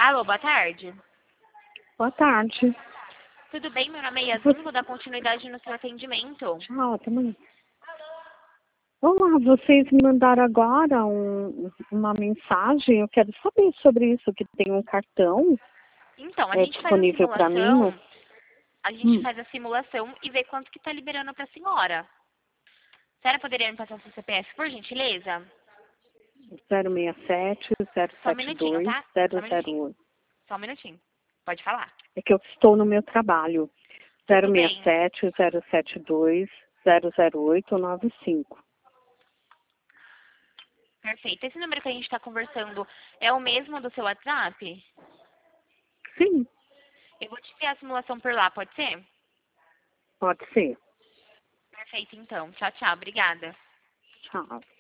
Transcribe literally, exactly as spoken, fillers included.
Alô, boa tarde. Boa tarde. Tudo bem? Meu nome é Yasmin, vou dar continuidade no seu atendimento. Tchau, também. Olá, vocês me mandaram agora um, uma mensagem. Eu quero saber sobre isso, que tem um cartão Então, a é, gente faz a disponível para mim. simulação, No... a gente Hum, faz a simulação e vê quanto que tá liberando para a senhora. A senhora poderia me passar seu C P F, por gentileza? zero seis sete, zero Só um sete minutinho, dois, tá? Só um zero zero minutinho. oito. Só um minutinho. Pode falar. É que eu estou no meu trabalho. Tudo zero seis bem. sete, zero sete dois, zero zero oito nove cinco. Perfeito. Esse número que a gente está conversando é o mesmo do seu WhatsApp? Sim, Eu vou te enviar a simulação por lá, pode ser? pode ser. Perfeito, então. Tchau, tchau. Obrigada. Tchau.